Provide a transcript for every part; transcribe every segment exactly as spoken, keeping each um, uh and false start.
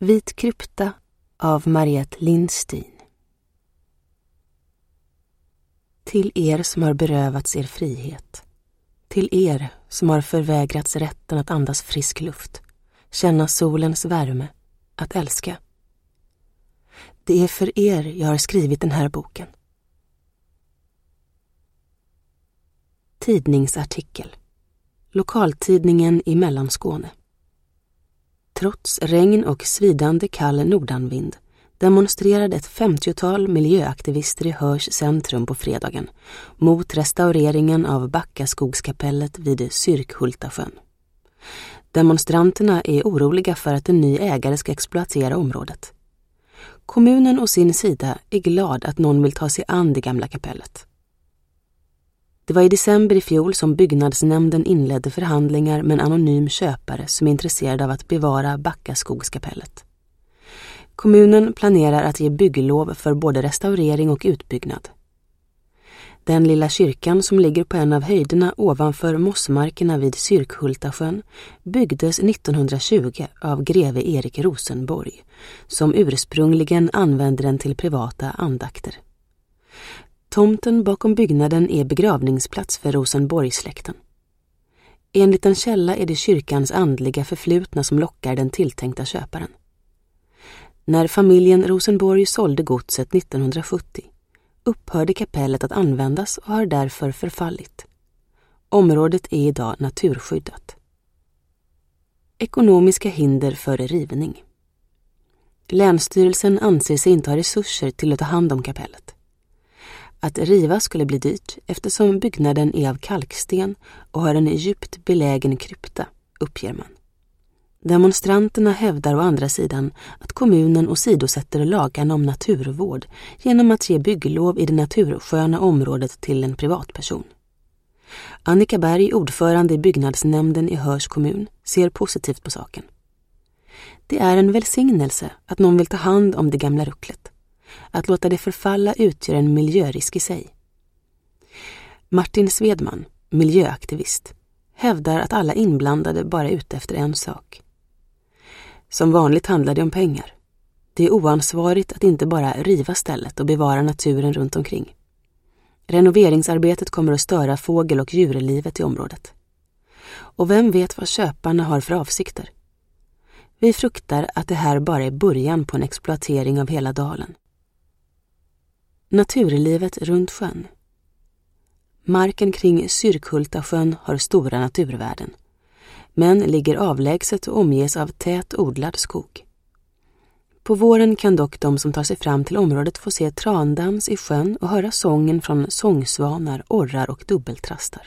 Vit krypta av Mariette Lindstein. Till er som har berövats er frihet, till er som har förvägrats rätten att andas frisk luft, känna solens värme, att älska. Det är för er jag har skrivit den här boken. Tidningsartikel. Lokaltidningen i Mellanskåne. Trots regn och svidande kall nordanvind demonstrerade ett femtiotal miljöaktivister i Höörs centrum på fredagen mot restaureringen av Backaskogskapellet vid Syrkhultasjön. Demonstranterna är oroliga för att en ny ägare ska exploatera området. Kommunen å sin sida är glad att någon vill ta sig an det gamla kapellet. Det var i december i fjol som byggnadsnämnden inledde förhandlingar med en anonym köpare som är intresserad av att bevara Backaskogskapellet. Kommunen planerar att ge bygglov för både restaurering och utbyggnad. Den lilla kyrkan som ligger på en av höjderna ovanför mossmarkerna vid Syrkhultasjön byggdes nittonhundratjugo av greve Erik Rosenborg, som ursprungligen använde den till privata andakter. Tomten bakom byggnaden är begravningsplats för Rosenborg-släkten. Enligt en källa är det kyrkans andliga förflutna som lockar den tilltänkta köparen. När familjen Rosenborg sålde godset nittonhundrasjuttio upphörde kapellet att användas och har därför förfallit. Området är idag naturskyddat. Ekonomiska hinder för rivning. Länsstyrelsen anser sig inte ha resurser till att ta hand om kapellet. Att riva skulle bli dyrt eftersom byggnaden är av kalksten och har en djupt belägen krypta, uppger man. Demonstranterna hävdar å andra sidan att kommunen åsidosätter lagarna om naturvård genom att ge bygglov i det natursköna området till en privatperson. Annika Berg, ordförande i byggnadsnämnden i Höörs kommun, ser positivt på saken. Det är en välsignelse att någon vill ta hand om det gamla rucklet. Att låta det förfalla utgör en miljörisk i sig. Martin Svedman, miljöaktivist, hävdar att alla inblandade bara är ute efter en sak. Som vanligt handlar det om pengar. Det är oansvarigt att inte bara riva stället och bevara naturen runt omkring. Renoveringsarbetet kommer att störa fågel- och djurlivet i området. Och vem vet vad köparna har för avsikter? Vi fruktar att det här bara är början på en exploatering av hela dalen. Naturlivet runt sjön. Marken kring Syrkhultasjön har stora naturvärden, men ligger avlägset och omges av tät odlad skog. På våren kan dock de som tar sig fram till området få se trandans i sjön och höra sången från sångsvanar, orrar och dubbeltrastar.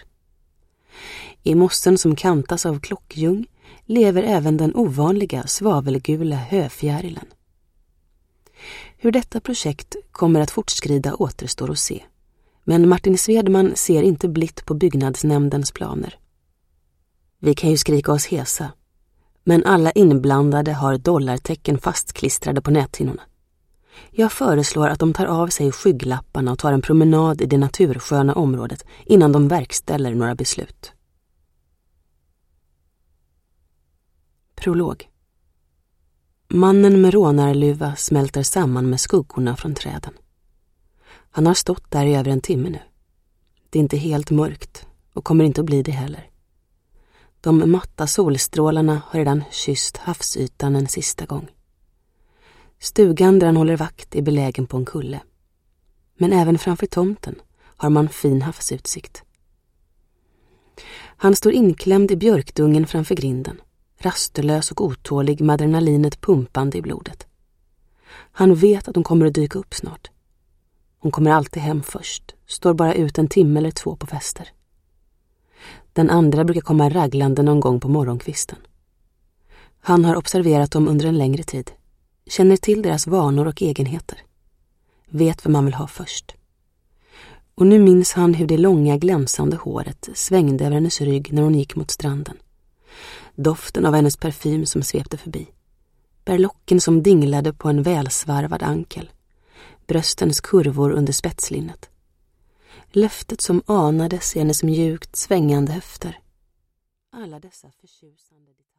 I mossen som kantas av klockljung lever även den ovanliga svavelgula höfjärilen. Hur detta projekt kommer att fortskrida återstår att se. Men Martin Svedman ser inte blitt på byggnadsnämndens planer. Vi kan ju skrika oss hesa, men alla inblandade har dollartecken fastklistrade på näthinnorna. Jag föreslår att de tar av sig skygglapparna och tar en promenad i det natursköna området innan de verkställer några beslut. Prolog. Mannen med rånarluva smälter samman med skuggorna från träden. Han har stått där i över en timme nu. Det är inte helt mörkt och kommer inte att bli det heller. De matta solstrålarna har redan kysst havsytan en sista gång. Stugan där han håller vakt är belägen på en kulle. Men även framför tomten har man fin havsutsikt. Han står inklämd i björkdungen framför grinden, rastlös och otålig med adrenalinet pumpande i blodet. Han vet att de kommer att dyka upp snart. Hon kommer alltid hem först, står bara ut en timme eller två på fester. Den andra brukar komma raglande någon gång på morgonkvisten. Han har observerat dem under en längre tid, känner till deras vanor och egenheter, vet vad man vill ha först. Och nu minns han hur det långa glänsande håret svängde över hennes rygg när hon gick mot stranden. Doften av hennes parfym som svepte förbi. Berlocken som dinglade på en välsvarvad ankel. Bröstens kurvor under spetslinnet. Löftet som anades i hennes mjukt svängande höfter. Alla dessa förtjusande detaljer.